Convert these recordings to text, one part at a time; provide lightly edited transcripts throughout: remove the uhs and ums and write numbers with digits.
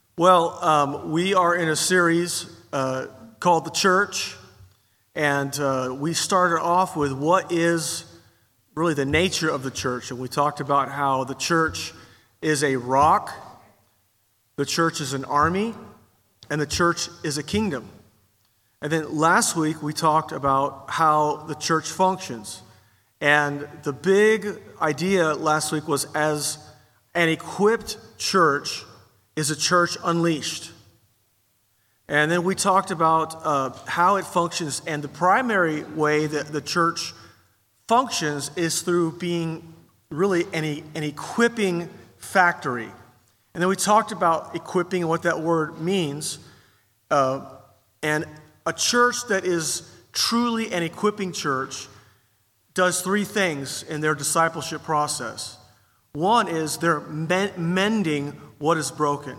We are in a series called The Church, and we started off with what is really the nature of the church. And we talked about how the church is a rock, the church is an army, and the church is a kingdom. And then last week we talked about how the church functions. And the big idea last week was, as an equipped church is a church unleashed. And then we talked about how it functions, and the primary way that the church functions is through being really an equipping factory. And then we talked about equipping and what that word means. And a church that is truly an equipping church does three things in their discipleship process. One is they're mending what is broken.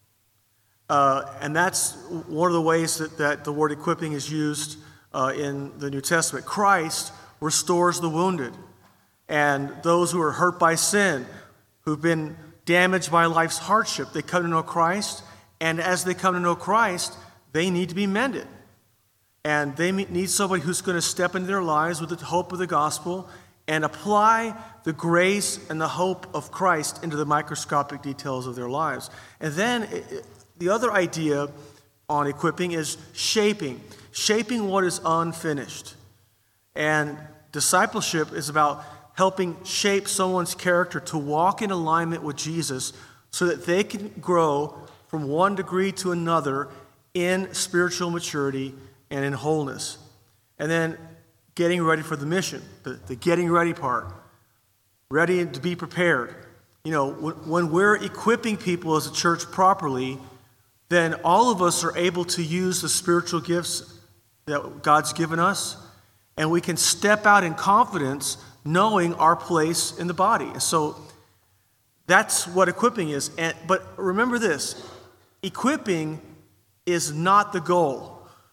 And that's one of the ways that the word equipping is used in the New Testament. Christ restores the wounded and those who are hurt by sin, who've been damaged by life's hardship. They come to know Christ, and as they come to know Christ, they need to be mended. And they need somebody who's going to step into their lives with the hope of the gospel and apply the grace and the hope of Christ into the microscopic details of their lives. And then the other idea on equipping is shaping what is unfinished. And discipleship is about helping shape someone's character to walk in alignment with Jesus so that they can grow from one degree to another in spiritual maturity and in wholeness. And then getting ready for the mission, the getting ready part, ready to be prepared. You know, when we're equipping people as a church properly, then all of us are able to use the spiritual gifts that God's given us, and we can step out in confidence knowing our place in the body. And so that's what equipping is. But remember this, equipping is not the goal.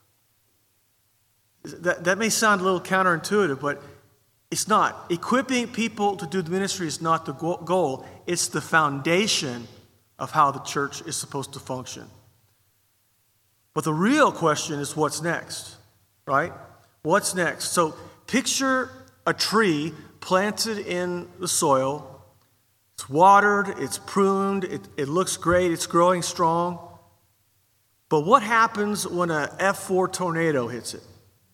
That may sound a little counterintuitive, but it's not. Equipping people to do the ministry is not the goal. It's the foundation of how the church is supposed to function. But the real question is, what's next, right? What's next? So picture a tree planted in the soil. It's watered, it's pruned, it looks great, it's growing strong. But what happens when a F4 tornado hits it?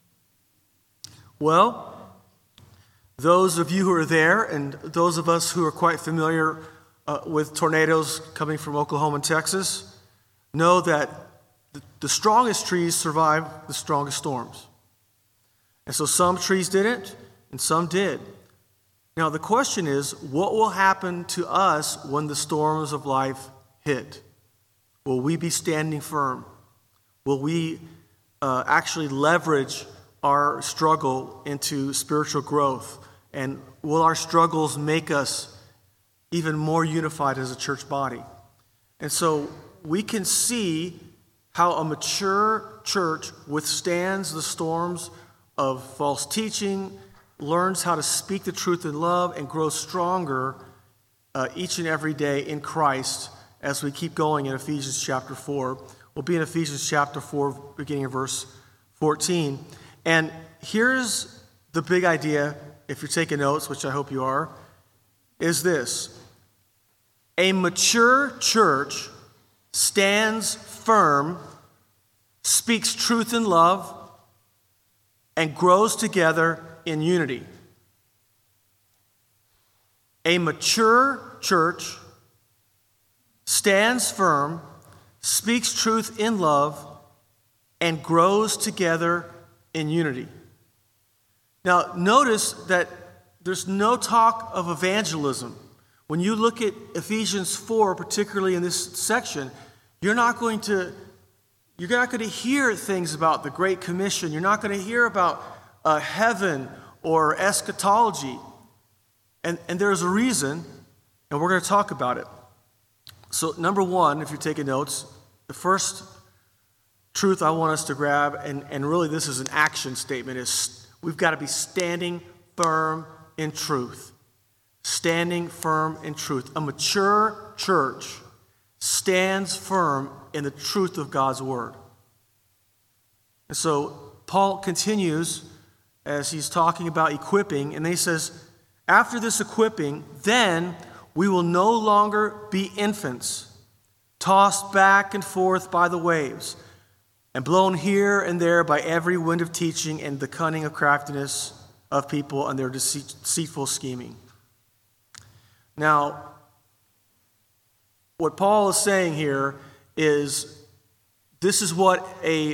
Well, those of you who are there and those of us who are quite familiar with tornadoes coming from Oklahoma and Texas know that the strongest trees survive the strongest storms. And so some trees didn't and some did. Now the question is, what will happen to us when the storms of life hit? Will we be standing firm? Will we actually leverage our struggle into spiritual growth? And will our struggles make us even more unified as a church body? And so we can see how a mature church withstands the storms of false teaching, learns how to speak the truth in love, and grows stronger each and every day in Christ as we keep going in Ephesians chapter 4. We'll be in Ephesians chapter 4, beginning of verse 14. And here's the big idea, if you're taking notes, which I hope you are, is this. A mature church stands firm, speaks truth in love, and grows together in unity. A mature church stands firm, speaks truth in love, and grows together in unity. Now, notice that there's no talk of evangelism. When you look at Ephesians 4, particularly in this section, you're not going to hear things about the Great Commission. You're not going to hear about heaven or eschatology. And there's a reason, and we're going to talk about it. So, number one, if you're taking notes, the first truth I want us to grab, and really this is an action statement, is we've got to be standing firm in truth. Standing firm in truth. A mature church stands firm in the truth of God's word. And so Paul continues as he's talking about equipping, and he says, after this equipping, then we will no longer be infants, tossed back and forth by the waves, and blown here and there by every wind of teaching and the cunning of craftiness of people and their deceitful scheming. Now, what Paul is saying here is this is what a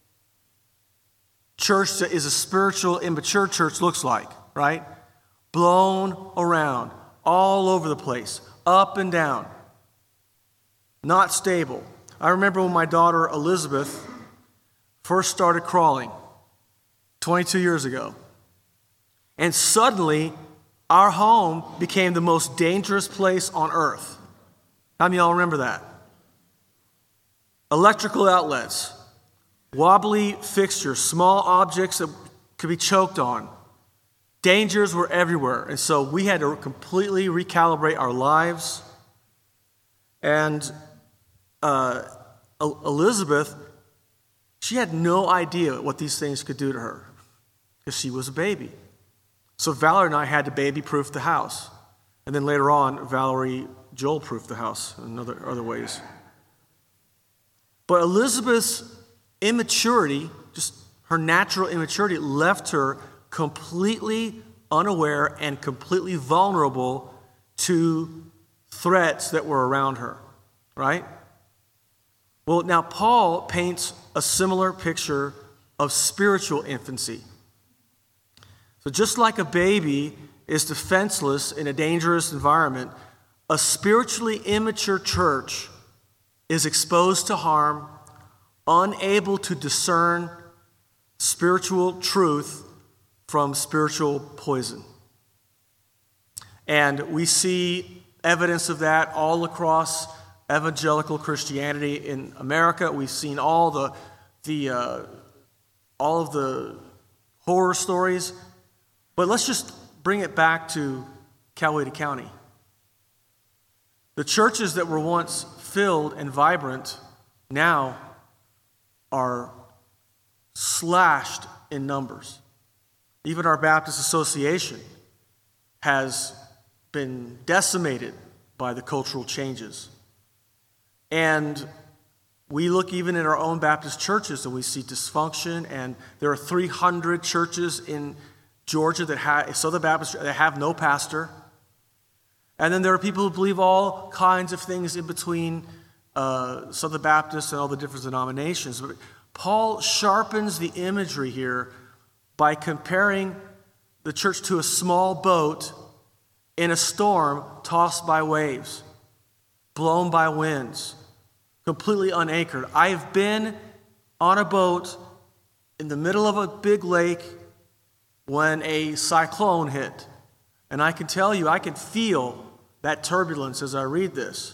church that is a spiritual, immature church looks like, right? Blown around, all over the place, up and down, not stable. I remember when my daughter Elizabeth first started crawling 22 years ago. And suddenly, our home became the most dangerous place on earth. How many of y'all remember that? Electrical outlets, wobbly fixtures, small objects that could be choked on. Dangers were everywhere. And so we had to completely recalibrate our lives. And Elizabeth, she had no idea what these things could do to her because she was a baby. So Valerie and I had to baby-proof the house. And then later on, Valerie Joel-proofed the house in other ways. But Elizabeth's immaturity, just her natural immaturity, left her completely unaware and completely vulnerable to threats that were around her, right? Well, now Paul paints a similar picture of spiritual infancy. So just like a baby is defenseless in a dangerous environment, a spiritually immature church is exposed to harm, unable to discern spiritual truth from spiritual poison. And we see evidence of that all across evangelical Christianity in America. We've seen all of the horror stories. But let's just bring it back to Coweta County. The churches that were once filled and vibrant now are slashed in numbers. Even our Baptist Association has been decimated by the cultural changes. And we look even in our own Baptist churches and we see dysfunction, and there are 300 churches in Georgia that have no pastor. And then there are people who believe all kinds of things in between Southern Baptists and all the different denominations. But Paul sharpens the imagery here by comparing the church to a small boat in a storm tossed by waves, blown by winds, completely unanchored. I have been on a boat in the middle of a big lake when a cyclone hit. And I can tell you, I can feel that turbulence as I read this.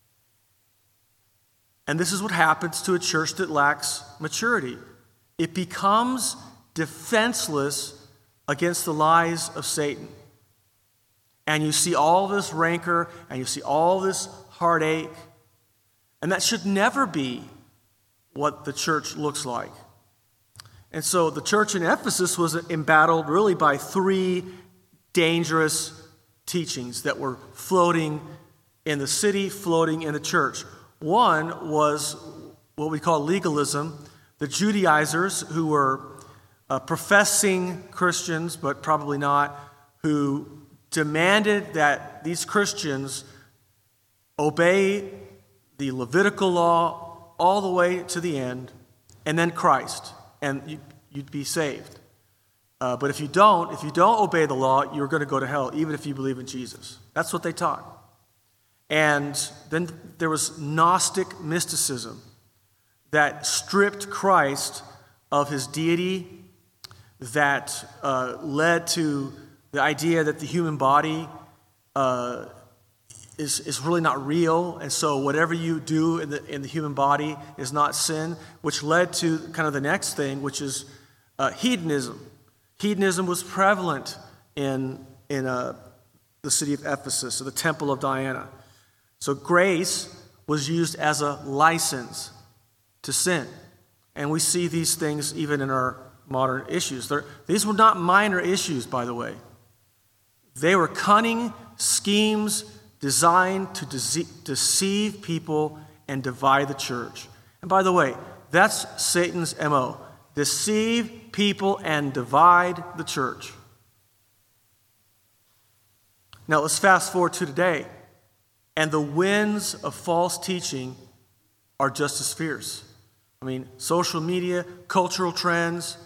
And this is what happens to a church that lacks maturity. It becomes defenseless against the lies of Satan. And you see all this rancor, and you see all this heartache. And that should never be what the church looks like. And so the church in Ephesus was embattled really by three dangerous teachings that were floating in the city, floating in the church. One was what we call legalism. The Judaizers, who were professing Christians, but probably not, who demanded that these Christians obey the Levitical law all the way to the end, and then Christ, and you'd be saved. But if you don't obey the law, you're going to go to hell, even if you believe in Jesus. That's what they taught. And then there was Gnostic mysticism that stripped Christ of his deity, that led to the idea that the human body is really not real, and so whatever you do in the human body is not sin, which led to kind of the next thing, which is hedonism. Hedonism was prevalent in the city of Ephesus, or the temple of Diana. So grace, was used as a license to sin. And we see these things even in our modern issues. These were not minor issues, by the way. They were cunning schemes designed to deceive people and divide the church. And by the way, that's Satan's MO. Deceive people and divide the church. Now let's fast forward to today. And the winds of false teaching are just as fierce. I mean, social media, cultural trends,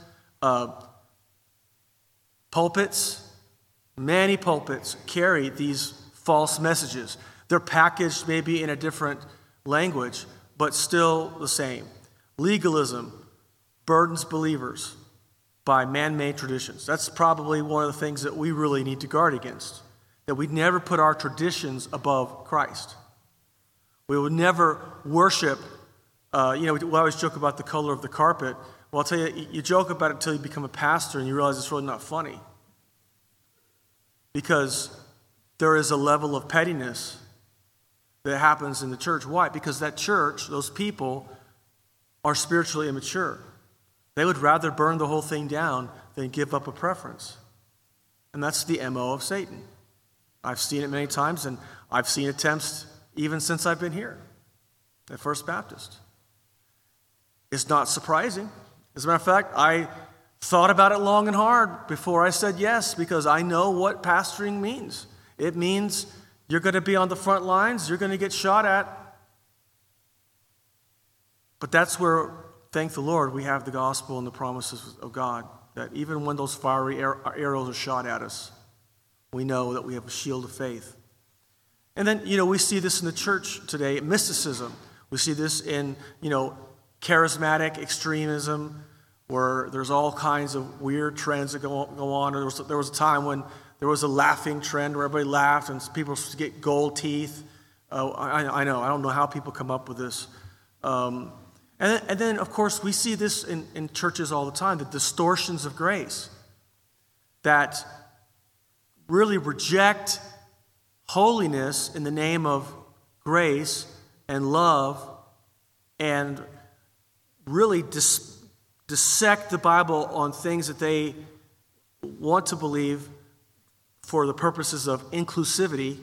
pulpits, many pulpits carry these false messages. They're packaged maybe in a different language, but still the same. Legalism burdens believers by man-made traditions. That's probably one of the things that we really need to guard against. That we never put our traditions above Christ. We would never worship, we always joke about the color of the carpet. Well, I'll tell you, you joke about it until you become a pastor and you realize it's really not funny. Because there is a level of pettiness that happens in the church. Why? Because that church, those people, are spiritually immature. They would rather burn the whole thing down than give up a preference. And that's the MO of Satan. I've seen it many times, and I've seen attempts even since I've been here at First Baptist. It's not surprising. As a matter of fact, I thought about it long and hard before I said yes, because I know what pastoring means. It means you're going to be on the front lines, you're going to get shot at. But that's where, thank the Lord, we have the gospel and the promises of God, that even when those fiery arrows are shot at us, we know that we have a shield of faith. And then, we see this in the church today, mysticism. We see this in, charismatic extremism, where there's all kinds of weird trends that go on. There was a time when there was a laughing trend where everybody laughed and people were supposed to get gold teeth. I know. I don't know how people come up with this. And then, of course, we see this in churches all the time, the distortions of grace that really reject holiness in the name of grace and love and really dissect the Bible on things that they want to believe for the purposes of inclusivity,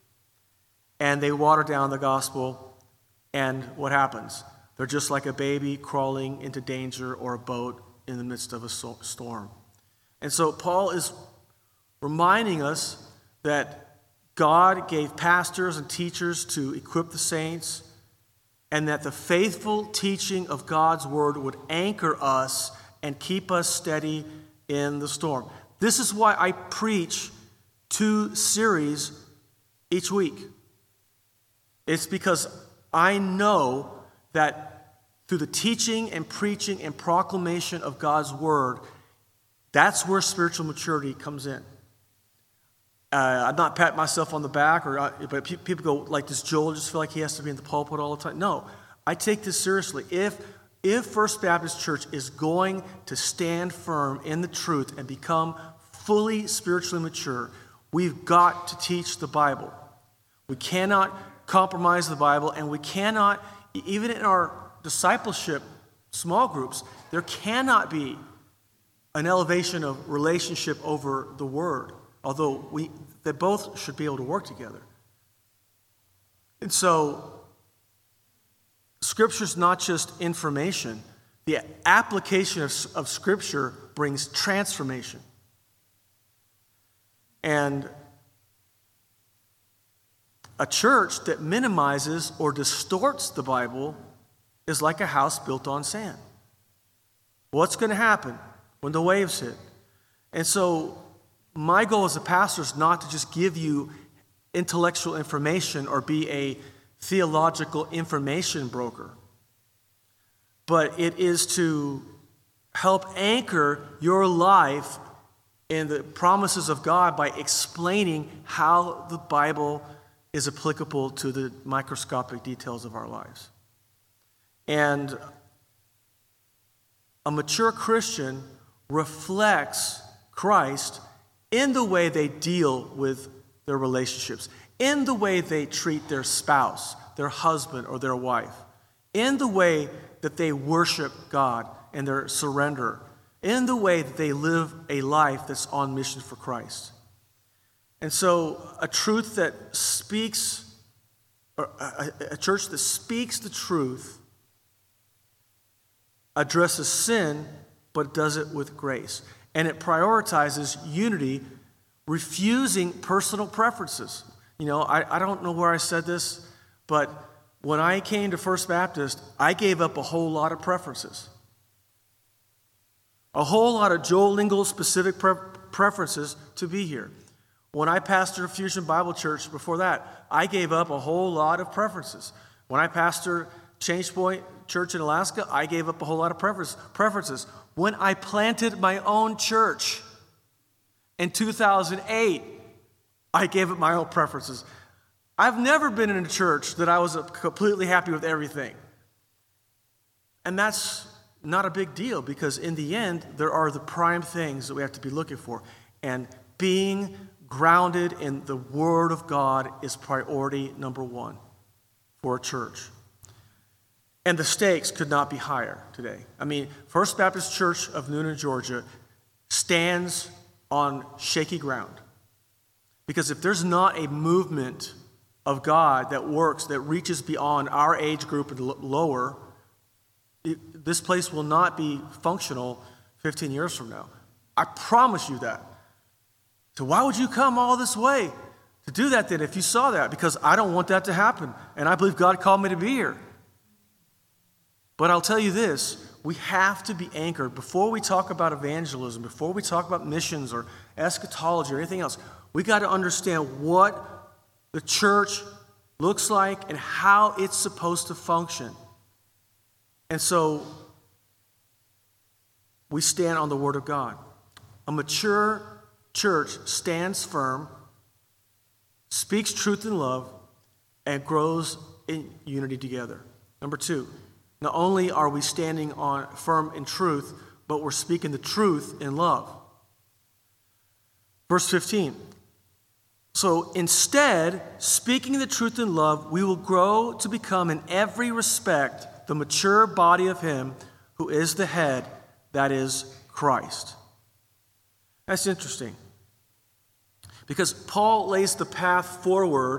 and they water down the gospel, and what happens? They're just like a baby crawling into danger or a boat in the midst of a storm. And so Paul is reminding us that God gave pastors and teachers to equip the saints, and that the faithful teaching of God's word would anchor us and keep us steady in the storm. This is why I preach 2 series each week. It's because I know that through the teaching and preaching and proclamation of God's word, that's where spiritual maturity comes in. I'm not patting myself on the back, but people go, like, does Joel just feel like he has to be in the pulpit all the time? No, I take this seriously. If First Baptist Church is going to stand firm in the truth and become fully spiritually mature, we've got to teach the Bible. We cannot compromise the Bible, and we cannot, even in our discipleship small groups, there cannot be an elevation of relationship over the Word, although they both should be able to work together. And so, Scripture's not just information. The application of Scripture brings transformation. And a church that minimizes or distorts the Bible is like a house built on sand. What's going to happen when the waves hit? And so my goal as a pastor is not to just give you intellectual information or be a theological information broker, but it is to help anchor your life in the promises of God by explaining how the Bible is applicable to the microscopic details of our lives. And a mature Christian reflects Christ in the way they deal with their relationships, in the way they treat their spouse, their husband, or their wife, in the way that they worship God and their surrender, in the way that they live a life that's on mission for Christ. And so a truth that speaks, or a church that speaks the truth addresses sin, but does it with grace. And it prioritizes unity, refusing personal preferences. You know, I don't know where I said this, but when I came to First Baptist, I gave up a whole lot of preferences. A whole lot of Joel Lingle specific preferences to be here. When I pastored Fusion Bible Church before that, I gave up a whole lot of preferences. When I pastored Change Point Church in Alaska, I gave up a whole lot of preferences. When I planted my own church in 2008, I gave up my own preferences. I've never been in a church that I was completely happy with everything. And that's not a big deal, because in the end, there are the prime things that we have to be looking for. And being grounded in the Word of God is priority number one for a church. And the stakes could not be higher today. I mean, First Baptist Church of Newnan, Georgia stands on shaky ground. Because if there's not a movement of God that works, that reaches beyond our age group and lower, this place will not be functional 15 years from now. I promise you that. So why would you come all this way to do that then if you saw that? Because I don't want that to happen. And I believe God called me to be here. But I'll tell you this, we have to be anchored. Before we talk about evangelism, before we talk about missions or eschatology or anything else, we got to understand what the church looks like and how it's supposed to function. And so we stand on the Word of God. A mature church stands firm, speaks truth in love, and grows in unity together. Number two, not only are we standing firm in truth, but we're speaking the truth in love. Verse 15. So instead, speaking the truth in love, we will grow to become in every respect the mature body of Him who is the head, that is Christ. That's interesting. Because Paul lays the path forward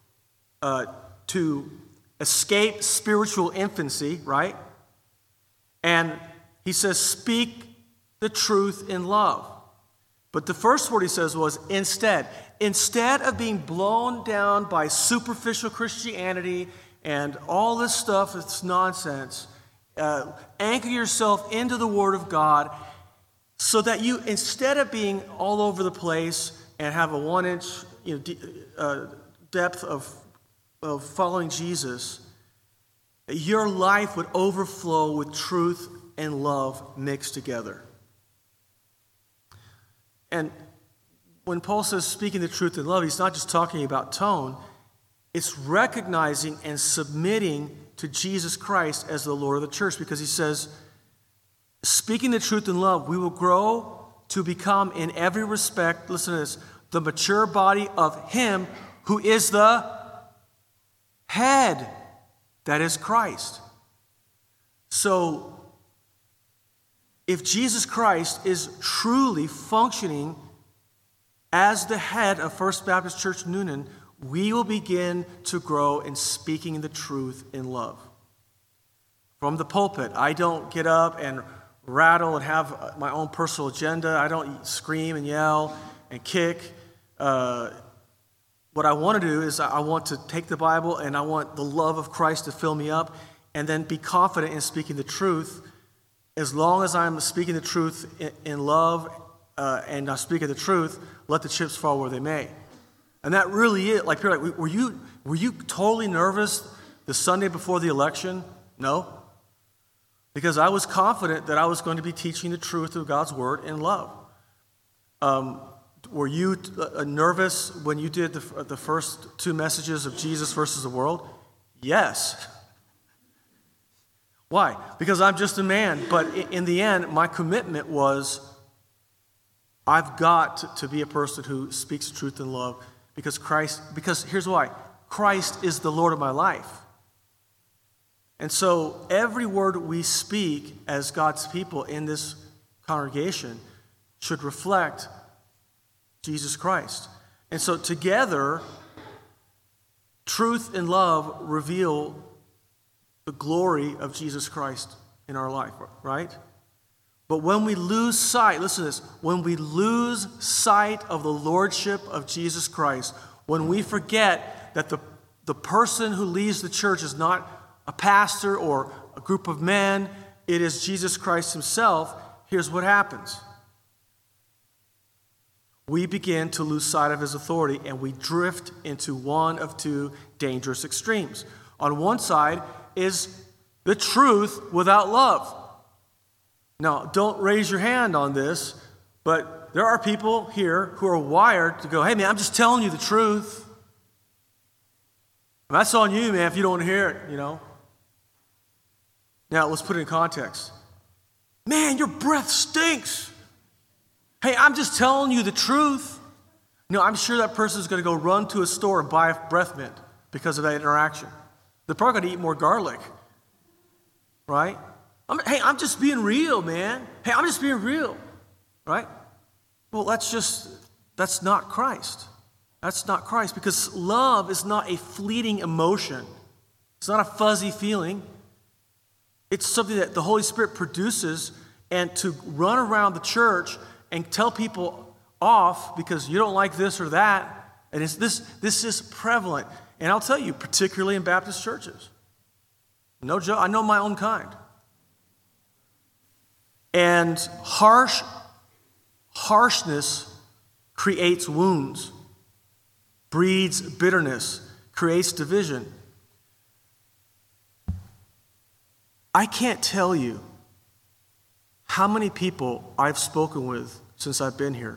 to escape spiritual infancy, right? And he says, speak the truth in love. But the first word he says was instead. Instead of being blown down by superficial Christianity and all this stuff that's nonsense, anchor yourself into the Word of God so that you, instead of being all over the place and have a 1-inch depth of following Jesus, your life would overflow with truth and love mixed together. And when Paul says speaking the truth in love, he's not just talking about tone. It's recognizing and submitting to Jesus Christ as the Lord of the church, because he says, speaking the truth in love, we will grow to become in every respect, listen to this, the mature body of Him who is the head, that is Christ. So, if Jesus Christ is truly functioning as the head of First Baptist Church Newnan, we will begin to grow in speaking the truth in love. From the pulpit, I don't get up and rattle and have my own personal agenda. I don't scream and yell and kick. What I want to do is I want to take the Bible and I want the love of Christ to fill me up and then be confident in speaking the truth. As long as I'm speaking the truth in love and I'm speaking the truth, let the chips fall where they may. And that really is, like, people are like, were you totally nervous the Sunday before the election? No. Because I was confident that I was going to be teaching the truth of God's Word in love. Were you nervous when you did the first two messages of Jesus versus the world? Yes. Why? Because I'm just a man. But in the end, my commitment was, I've got to be a person who speaks truth in love, Because here's why. Christ is the Lord of my life. And so every word we speak as God's people in this congregation should reflect Jesus Christ. And so together, truth and love reveal the glory of Jesus Christ in our life, right? But when we lose sight, listen to this, when we lose sight of the lordship of Jesus Christ, when we forget that the person who leads the church is not a pastor or a group of men, it is Jesus Christ himself, here's what happens. We begin to lose sight of his authority, and we drift into one of two dangerous extremes. On one side is the truth without love. Now, don't raise your hand on this, but there are people here who are wired to go, hey man, I'm just telling you the truth. And that's on you, man, if you don't want to hear it, Now, let's put it in context. Man, your breath stinks. Hey, I'm just telling you the truth. I'm sure that person is going to go run to a store and buy a breath mint because of that interaction. They're probably going to eat more garlic, right? I'm just being real, man. Hey, I'm just being real, right? Well, that's not Christ. That's not Christ, because love is not a fleeting emotion. It's not a fuzzy feeling. It's something that the Holy Spirit produces, and to run around the church and tell people off because you don't like this or that, and this is prevalent. And I'll tell you, particularly in Baptist churches. No joke, I know my own kind. And harshness creates wounds, breeds bitterness, creates division. I can't tell you how many people I've spoken with since I've been here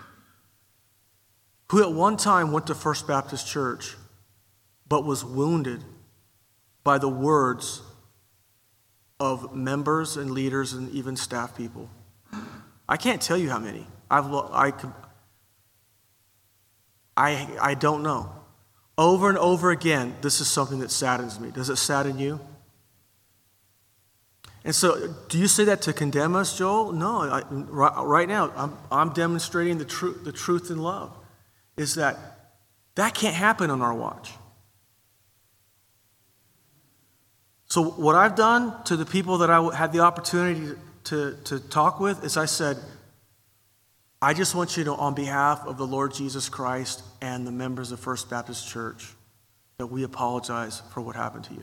who at one time went to First Baptist Church but was wounded by the words of members and leaders and even staff people. I can't tell you how many. I don't know. Over and over again, this is something that saddens me. Does it sadden you? And so, do you say that to condemn us, Joel? No. Right now, I'm demonstrating the truth in love. Is that can't happen on our watch. So what I've done to the people that I had the opportunity to talk with is I said, I just want you to know on behalf of the Lord Jesus Christ and the members of First Baptist Church that we apologize for what happened to you.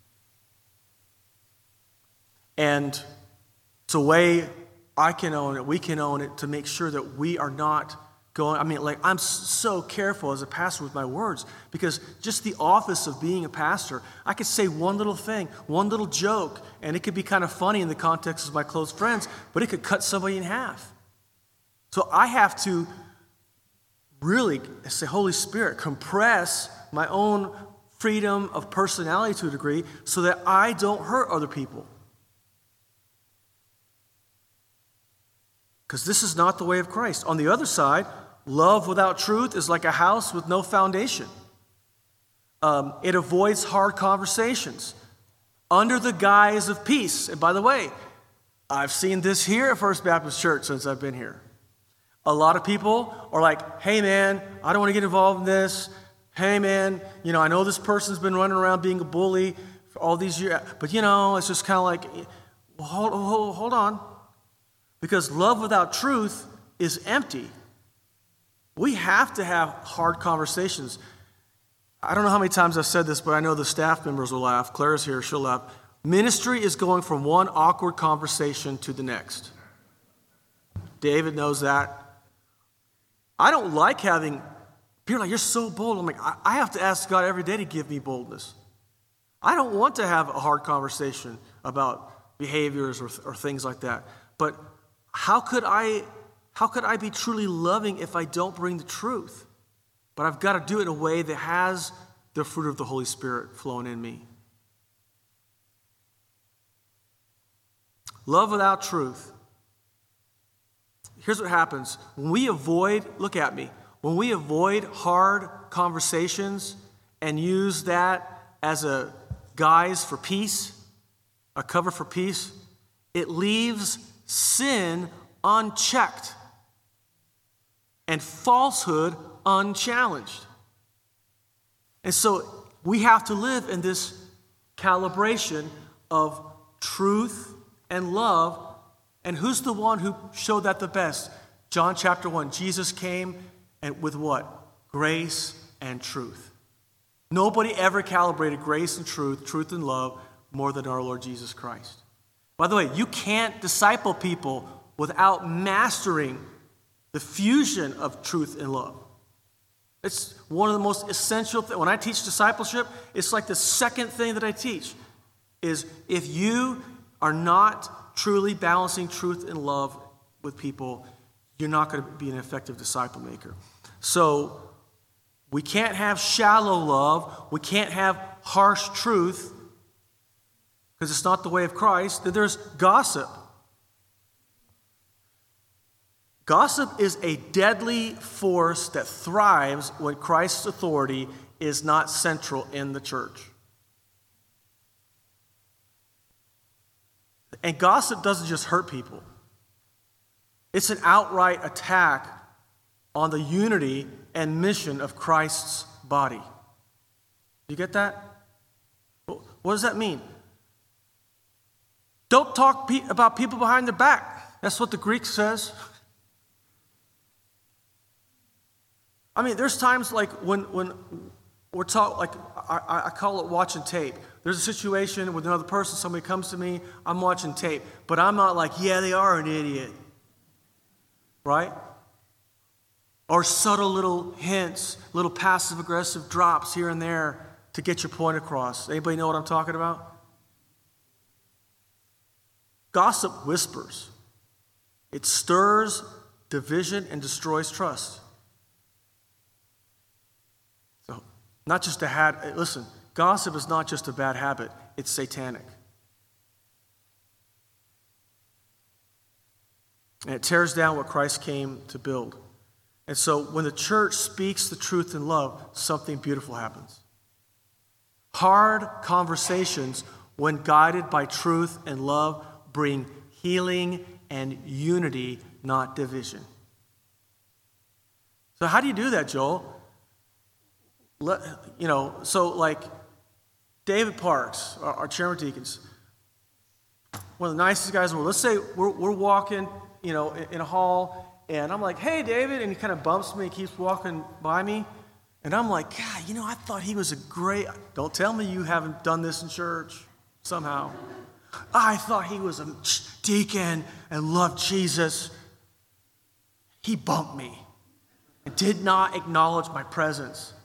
And it's a way I can own it, we can own it, to make sure that we are not going, I'm so careful as a pastor with my words, because just the office of being a pastor, I could say one little thing, one little joke, and it could be kind of funny in the context of my close friends, but it could cut somebody in half. So I have to really, say, Holy Spirit, compress my own freedom of personality to a degree so that I don't hurt other people. Because this is not the way of Christ. On the other side, love without truth is like a house with no foundation. It avoids hard conversations under the guise of peace. And by the way, I've seen this here at First Baptist Church since I've been here. A lot of people are like, hey man, I don't want to get involved in this. Hey man, I know this person's been running around being a bully for all these years. But it's just kind of like, well, hold on. Because love without truth is empty. We have to have hard conversations. I don't know how many times I've said this, but I know the staff members will laugh. Claire's here, she'll laugh. Ministry is going from one awkward conversation to the next. David knows that. I don't like having people like, you're so bold. I'm like, I have to ask God every day to give me boldness. I don't want to have a hard conversation about behaviors or things like that. But how could I be truly loving if I don't bring the truth? But I've got to do it in a way that has the fruit of the Holy Spirit flowing in me. Love without truth. Here's what happens. When we avoid, look at me, when we avoid hard conversations and use that as a guise for peace, a cover for peace, it leaves sin unchecked and falsehood unchallenged. And so we have to live in this calibration of truth and love. And who's the one who showed that the best? John chapter 1. Jesus came and with what? Grace and truth. Nobody ever calibrated grace and truth and love more than our Lord Jesus Christ. By the way, you can't disciple people without mastering the fusion of truth and love. It's one of the most essential things. When I teach discipleship, it's like the second thing that I teach is if you are not truly balancing truth and love with people, you're not going to be an effective disciple maker. So we can't have shallow love. We can't have harsh truth because it's not the way of Christ. Then there's gossip. Gossip is a deadly force that thrives when Christ's authority is not central in the church. And gossip doesn't just hurt people. It's an outright attack on the unity and mission of Christ's body. You get that? What does that mean? Don't talk about people behind their back. That's what the Greek says. I mean, there's times like when we're talking, like I call it watching tape. There's a situation with another person, somebody comes to me, I'm watching tape, but I'm not like, yeah, they are an idiot, right? Or subtle little hints, little passive-aggressive drops here and there to get your point across. Anybody know what I'm talking about? Gossip whispers. It stirs division and destroys trust. So, not just a habit. Listen, gossip is not just a bad habit. It's satanic. And it tears down what Christ came to build. And so when the church speaks the truth in love, something beautiful happens. Hard conversations, when guided by truth and love, bring healing and unity, not division. So how do you do that, Joel? So like David Parks, our chairman of deacons, one of the nicest guys in the world. Let's say we're walking, in a hall, and I'm like, hey, David, and he kind of bumps me, keeps walking by me, and I'm like, God, I thought he was a great, don't tell me you haven't done this in church somehow. I thought he was a deacon and loved Jesus. He bumped me and did not acknowledge my presence.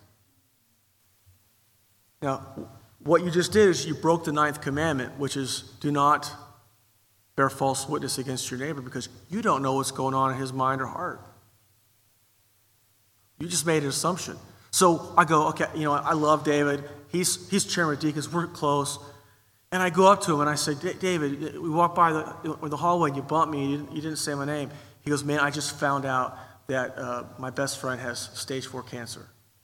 Now, what you just did is you broke the 9th commandment, which is do not bear false witness against your neighbor because you don't know what's going on in his mind or heart. You just made an assumption. So I go, okay, I love David. He's chairman of deacons. We're close. And I go up to him and I say, David, we walked by the hallway and you bumped me. You didn't say my name. He goes, man, I just found out that my best friend has stage 4 cancer.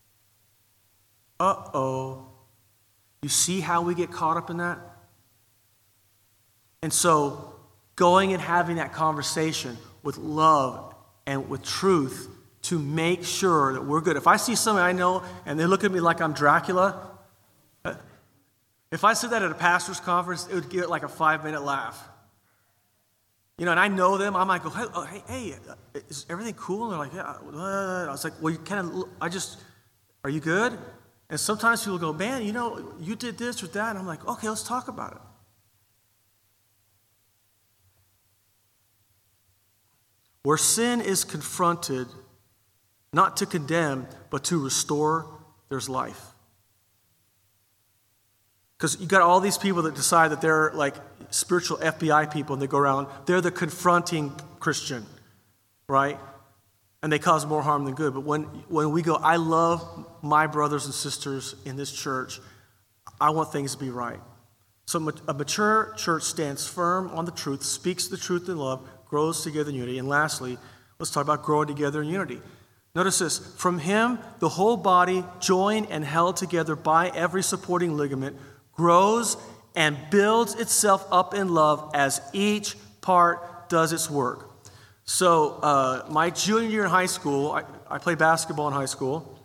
Uh-oh. You see how we get caught up in that? And so going and having that conversation with love and with truth to make sure that we're good. If I see somebody I know and they look at me like I'm Dracula, if I said that at a pastor's conference, it would get like a 5-minute laugh. And I know them. I might go, hey, is everything cool? And they're like, yeah. I was like, well, are you good? And sometimes people go, man, you did this or that. And I'm like, okay, let's talk about it. Where sin is confronted, not to condemn, but to restore, there's life. Because you got all these people that decide that they're like spiritual FBI people and they go around, they're the confronting Christian, right? And they cause more harm than good. But when we go, I love my brothers and sisters in this church, I want things to be right. So a mature church stands firm on the truth, speaks the truth in love, grows together in unity. And lastly, let's talk about growing together in unity. Notice this. From him, the whole body, joined and held together by every supporting ligament, grows and builds itself up in love as each part does its work. So my junior year in high school, I played basketball in high school.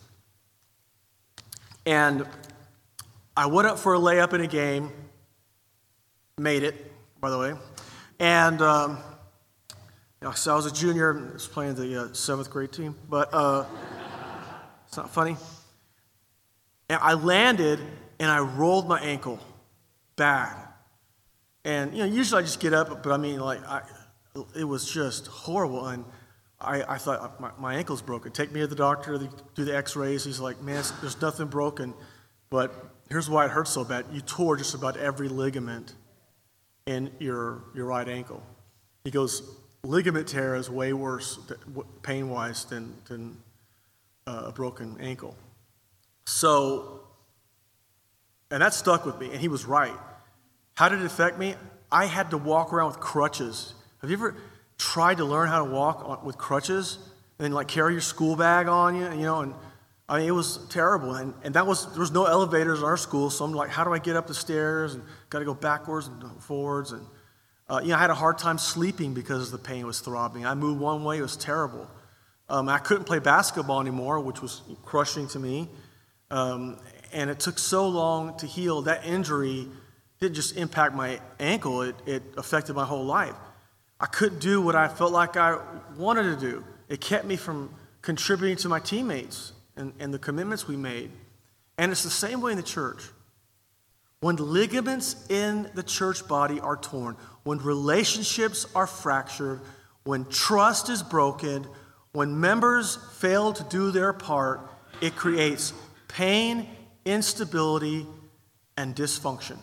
And I went up for a layup in a game. Made it, by the way. And so I was a junior. I was playing the 7th grade team. But it's not funny. And I landed, and I rolled my ankle bad. And, usually I just get up. But, it was just horrible. And I thought, my ankle's broken. Take me to the doctor, do the x-rays. He's like, man, there's nothing broken. But here's why it hurts so bad. You tore just about every ligament in your right ankle. He goes, ligament tear is way worse pain-wise than a broken ankle. So, and that stuck with me, and he was right. How did it affect me? I had to walk around with crutches. Have you ever tried to learn how to walk with crutches and carry your school bag on you, and it was terrible. And there was no elevators in our school, so I'm like, how do I get up the stairs? And got to go backwards and forwards. And, I had a hard time sleeping because the pain was throbbing. I moved one way. It was terrible. I couldn't play basketball anymore, which was crushing to me. And it took so long to heal. That injury didn't just impact my ankle. It affected my whole life. I couldn't do what I felt like I wanted to do. It kept me from contributing to my teammates and the commitments we made. And it's the same way in the church. When ligaments in the church body are torn, when relationships are fractured, when trust is broken, when members fail to do their part, it creates pain, instability, and dysfunction.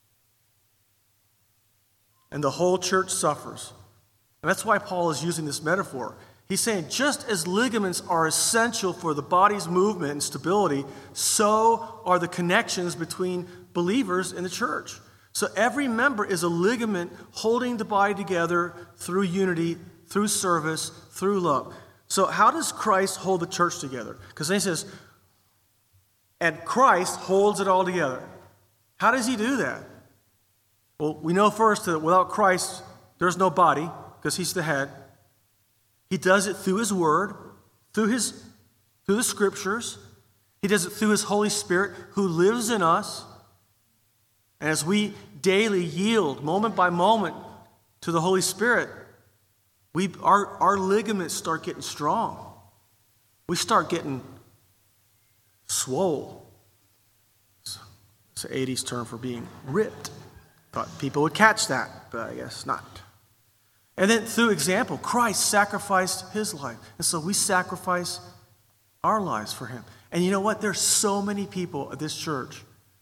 And the whole church suffers. And that's why Paul is using this metaphor. He's saying just as ligaments are essential for the body's movement and stability, so are the connections between believers in the church. So every member is a ligament holding the body together through unity, through service, through love. So how does Christ hold the church together? Because he says, and Christ holds it all together. How does he do that? Well, we know first that without Christ, there's no body, because he's the head. He does it through his word, through the scriptures. He does it through his Holy Spirit who lives in us. And as we daily yield, moment by moment, to the Holy Spirit, our ligaments start getting strong. We start getting swole. It's an 80s term for being ripped. Thought people would catch that, but I guess not. And then through example, Christ sacrificed his life. And so we sacrifice our lives for him. And you know what? There's so many people at this church.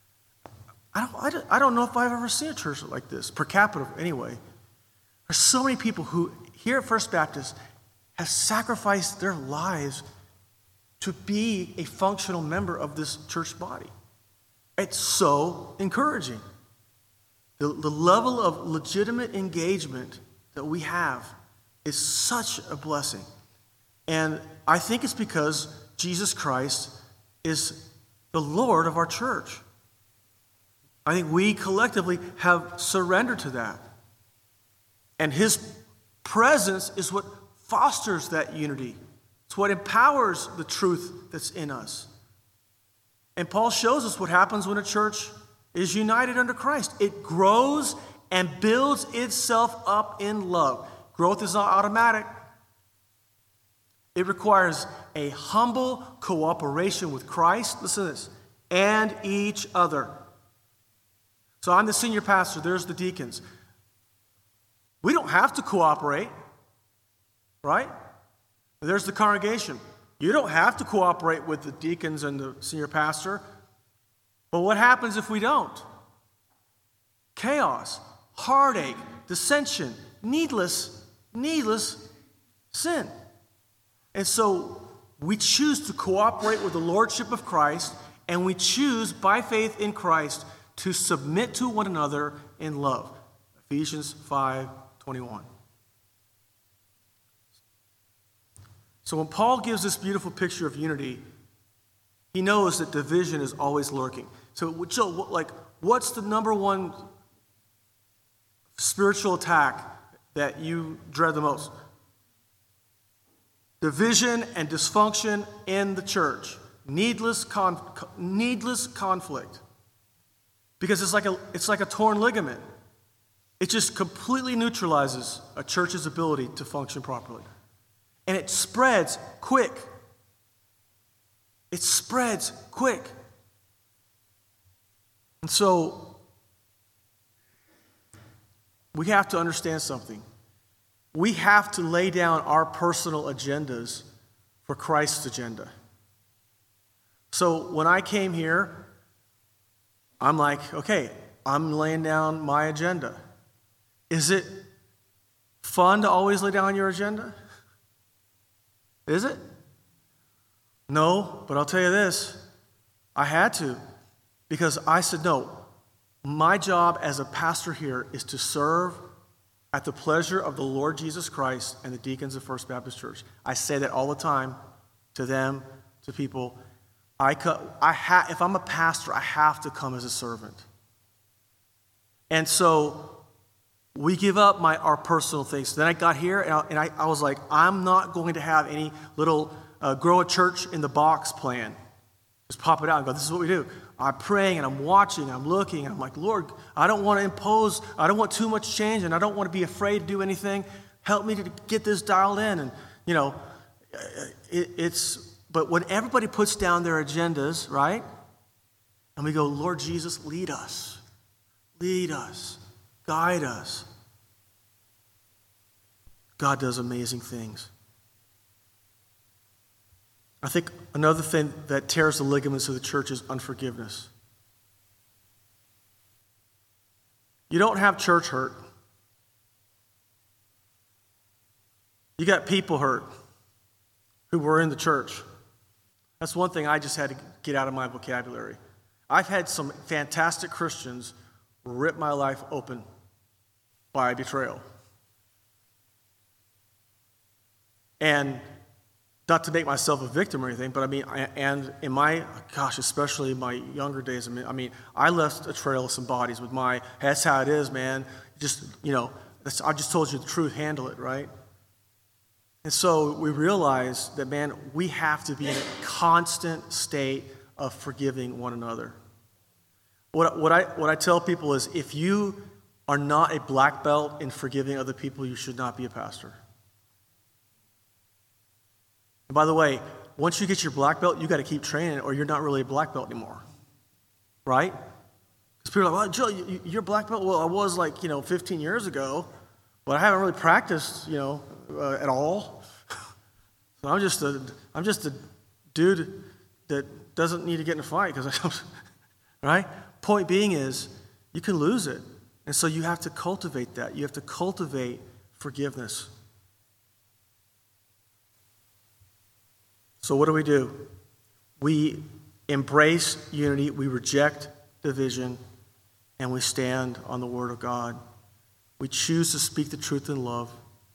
I don't know if I've ever seen a church like this, per capita anyway. There's so many people who, here at First Baptist, have sacrificed their lives to be a functional member of this church body. It's so encouraging. The level of legitimate engagement that we have is such a blessing. And I think it's because Jesus Christ is the Lord of our church. I think we collectively have surrendered to that. And his presence is what fosters that unity. It's what empowers the truth that's in us. And Paul shows us what happens when a church is united under Christ. It grows and builds itself up in love. Growth is not automatic. It requires a humble cooperation with Christ, listen to this, and each other. So I'm the senior pastor, there's the deacons. We don't have to cooperate, right? There's the congregation. You don't have to cooperate with the deacons and the senior pastor. But what happens if we don't? Chaos, heartache, dissension, needless sin. And so we choose to cooperate with the lordship of Christ, and we choose by faith in Christ to submit to one another in love. Ephesians 5:21. So when Paul gives this beautiful picture of unity, he knows that division is always lurking. So, Joe, what's the number one spiritual attack that you dread the most? Division and dysfunction in the church. Needless conflict. Because it's like a torn ligament. It just completely neutralizes a church's ability to function properly. And it spreads quick. It spreads quick. And so, we have to understand something. We have to lay down our personal agendas for Christ's agenda. So, when I came here, I'm like, okay, I'm laying down my agenda. Is it fun to always lay down your agenda? Is it? No, but I'll tell you this. I had to, because I said, no, my job as a pastor here is to serve at the pleasure of the Lord Jesus Christ and the deacons of First Baptist Church. I say that all the time to them, to people. If I'm a pastor, I have to come as a servant. And so we give up our personal things. Then I got here, and I was like, I'm not going to have any little grow a church in the box plan. Just pop it out and go, this is what we do. I'm praying, and I'm watching, and I'm looking, and I'm like, Lord, I don't want to impose, I don't want too much change, and I don't want to be afraid to do anything. Help me to get this dialed in. And, but when everybody puts down their agendas, right? And we go, Lord Jesus, lead us, guide us. God does amazing things. I think another thing that tears the ligaments of the church is unforgiveness. You don't have church hurt. You got people hurt who were in the church. That's one thing I just had to get out of my vocabulary. I've had some fantastic Christians rip my life open by betrayal. And not to make myself a victim or anything, but and in especially in my younger days, I left a trail of some bodies with that's how it is, man. I just told you the truth, handle it, right? And so we realize that, man, we have to be in a constant state of forgiving one another. What I tell people is, if you are not a black belt in forgiving other people, you should not be a pastor. And by the way, once you get your black belt, you got to keep training, or you're not really a black belt anymore, right? Because people are like, well, Joe, you're black belt. Well, I was 15 years ago, but I haven't really practiced, at all. So I'm just a dude that doesn't need to get in a fight because right? Point being is, you can lose it, and so you have to cultivate that. You have to cultivate forgiveness. So what do? We embrace unity, we reject division, and we stand on the Word of God. We choose to speak the truth in love.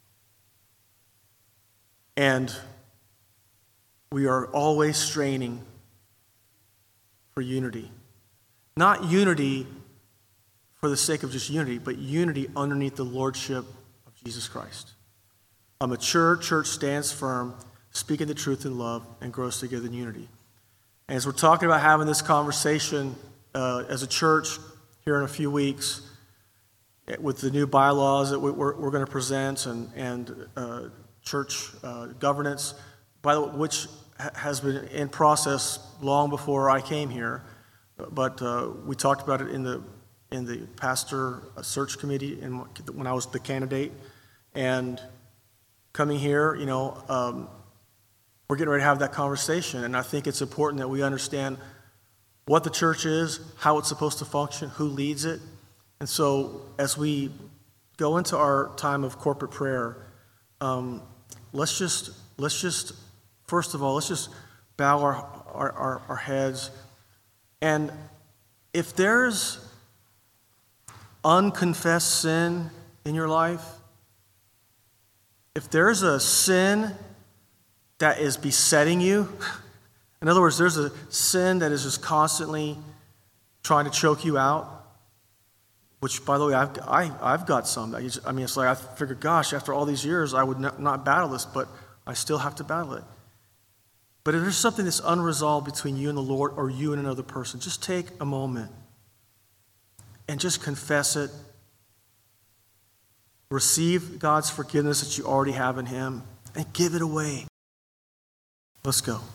And we are always straining for unity. Not unity for the sake of just unity, but unity underneath the lordship of Jesus Christ. A mature church stands firm, speaking the truth in love, and grows together in unity. And as we're talking about having this conversation as a church here in a few weeks, with the new bylaws that we're going to present and church governance, by the way, which has been in process long before I came here, but we talked about it in the pastor search committee when I was the candidate, and coming here, we're getting ready to have that conversation, and I think it's important that we understand what the church is, how it's supposed to function, who leads it. And so as we go into our time of corporate prayer, let's just first of all, let's just bow our heads. And if there's unconfessed sin in your life, if there's a sin that is besetting you. In other words, there's a sin that is just constantly trying to choke you out, which, by the way, I've got some. I mean, it's like I figured, gosh, after all these years, I would not battle this, but I still have to battle it. But if there's something that's unresolved between you and the Lord or you and another person, just take a moment and just confess it. Receive God's forgiveness that you already have in Him and give it away. Let's go.